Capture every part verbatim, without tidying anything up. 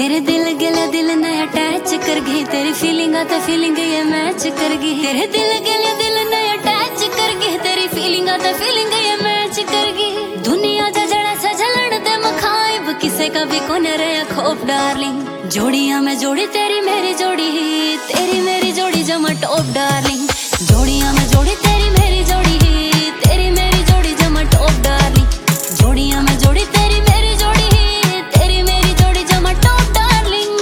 तेरे दिल गिला दिल ने अटैच कर गई, तेरी फीलिंग तो फीलिंग ये मैच कर गई। तेरे दिल गिला दिल ने अटैच कर गई, तेरी फीलिंग तो फीलिंग ये मैच कर गई। दुनिया जा जड़ा सा झलड़ दे मखाइब, किसे का भी कोन रहा खोप डार्लिंग। जोड़ियां में जोड़ी तेरी मेरी जोड़ी, तेरी मेरी जोड़ी जमा टॉप डार्लिंग। जोड़ियां में जोड़ी तेरी मेरी जोड़ी, तेरी मेरी जोड़ी जमा टॉप डार्लिंग। जोड़ियां में जोड़ी तेरी मेरी जोड़ी, तेरी मेरी जोड़ी जमा टॉप डार्लिंग।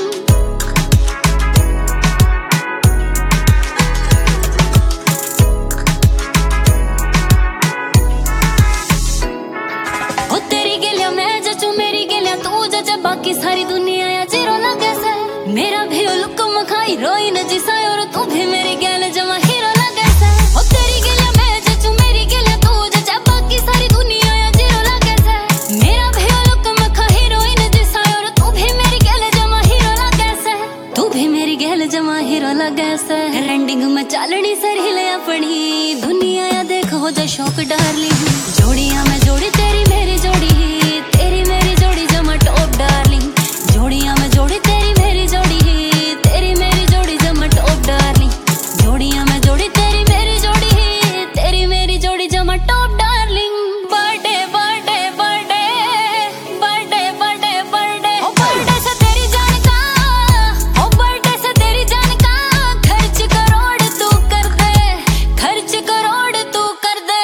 ओ तेरी गेलिया मैं जचू, मेरी गेलिया तू जच, बाकी सारी दुनिया या जीरो लगे से। मेरा भी लुक मखाई रोई न जिसा, और तू भी मेरी गैल जमा हीरो लगे से। ओ तेरी गेलिया मैं जचू, मेरी गेलिया तू जच, बाकी सारी दुनिया या जीरो लगे से। मेरा भी लुक मखाई रोई न जिसा, और तू भी मेरी गैल जमा हीरो लगे से। तू भी मेरी गैल जमा हीरो लगे से। रैंडिंग में चालनी सरी ले अपनी दुनिया या देखो जो शौक डार्लिंग। जोड़ियां में जोड़ी तेरी मेरी जोड़ी, तेरी मेरी जोड़ी जमा टॉप डार्लिंग। जोड़ियां में जोड़ी तेरी मेरी जोड़ी, तेरी मेरी जोड़ी जमा टॉप डार्लिंग। जोड़ियां में जोड़ी तेरी मेरी जोड़ी, तेरी मेरी जोड़ी जमा top darling. Birthday birthday birthday birthday birthday birthday, ओ बर्थडे से तेरी जान का, ओ बर्थडे से तेरी जान का। खर्च करोड़ तू कर दे, खर्च करोड़ तू कर दे।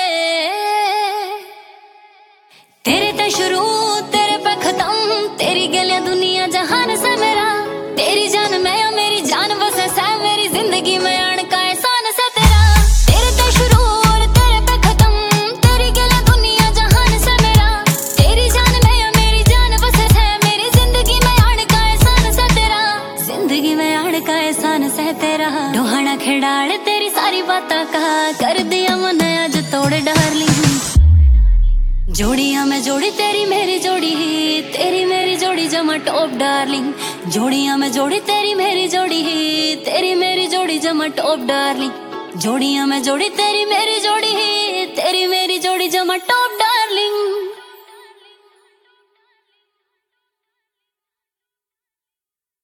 तेरे ते शुरू तेरे पे खत्म, तेरी गलियां दुनिया जहान से मेरा। तेरी जान मैं या मेरी जान बसे से, मेरी जिंदगी में आन का एहसान से तेरा। तेरे ते शुरू और तेरे पे खत्म, तेरी गलियां दुनिया जहान से मेरा। तेरी जान मैं या मेरी जान बसे से, मेरी जिंदगी में आन का एहसान से तेरा। जिंदगी में आन का एहसान से तेरा। डोहाना खिड़ाड़ तेरी सारी बातों का, कर दिया मन आज तोड़ डार्लिंग। जोड़ियां में जोड़ी तेरी मेरी जोड़ी, तेरी मेरी जोड़ी जमा टॉप डार्लिंग। जोड़ियां में जोड़ी तेरी मेरी जोड़ी, तेरी मेरी जोड़ी जमा टॉप डार्लिंग। जोड़ियां में जोड़ी तेरी मेरी जोड़ी, तेरी मेरी जोड़ी जमा टॉप